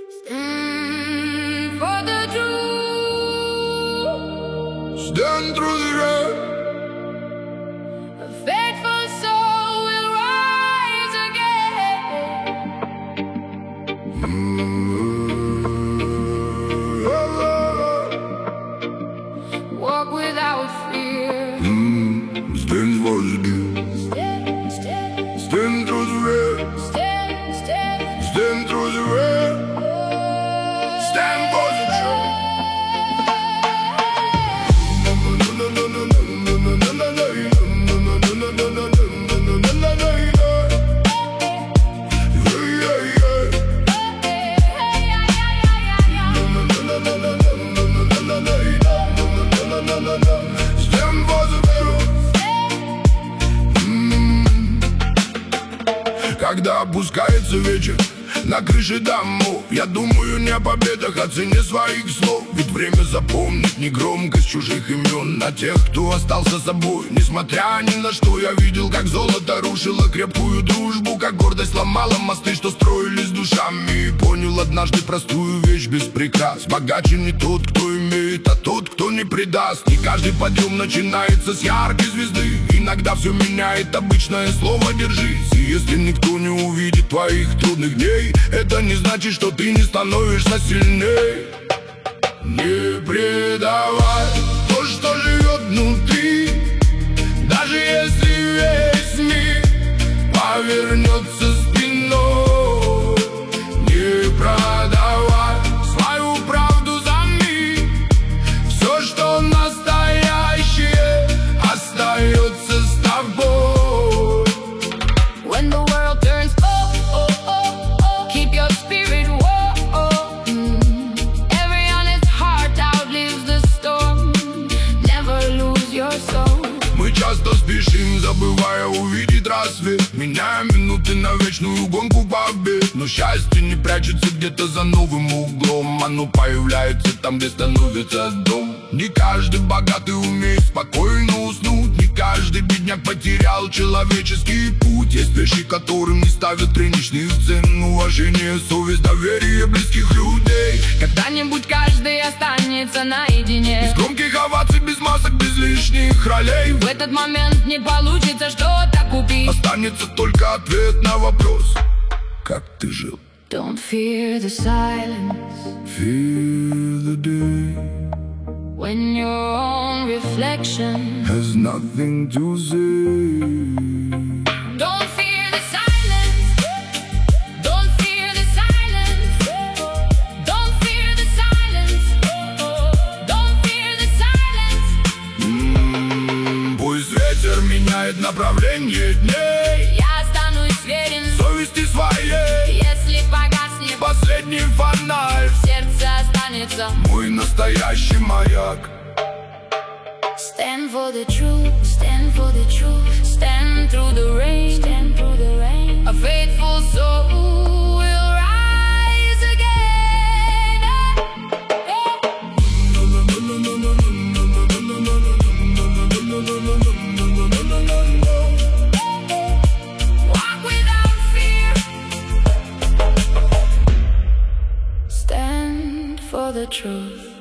Stand for the truth. Stand through the rain. A faithful soul will rise again. Walk without fear. Stand for the truth. Stand through the rain. Stand through the rain. Stand for the truth. Когда опускается вечер на крыше домов, я думаю не о победах, о цене своих слов. Ведь время запомнить не громкость чужих имен, а тех, кто остался собой. Несмотря ни на что, я видел, как золото рушило крепкую дружбу, как гордость ломала мосты, что строились душами. И понял однажды простую вещь без прикрас: богаче не тот, кто имеет, а тот, кто не предаст. Не каждый подъем начинается с яркой звезды. Иногда все меняет обычное слово «держись». И если никто не увидит твоих трудных дней, это не значит, что ты не становишься сильней. Не предавай то, что живет внутри, даже если весь мир повернется спиной. Не продавай свою правду за миг. Все, что настоящее, остается с тобой. When the world turns keep your spirit warm. Every honest heart outlives the storm. Never lose your soul. Мы часто спешим, забывая увидеть рассвет, меняя минуты на вечную гонку побед. Но счастье не прячется где-то за новым углом. Оно появляется там, где становится дом. Не каждый богатый умеет спокойно уснуть. Не каждый бедняк потерял человеческий путь. Есть вещи, которым не ставят рыночных цен: уважение, совесть, доверие близких людей. Когда-нибудь каждый останется наедине. Без громких оваций, без масок, без лишних ролей. В этот момент не получится что-то купить. Останется только ответ на вопрос: как ты жил? Don't fear the silence Fear the day when your own reflection has nothing to say. Don't fear the silence. Don't fear the silence. Don't fear the silence. Don't fear the silence. Пусть ветер меняет направление дней, Я останусь верен совести своей. если погаснет Последний фонарь, в сердце останется мой настоящий маяк. Stand for the truth. Stand for the truth. Stand through the rain. Stand through the rain. A faithful soul will rise again. Walk without fear. Stand for the truth.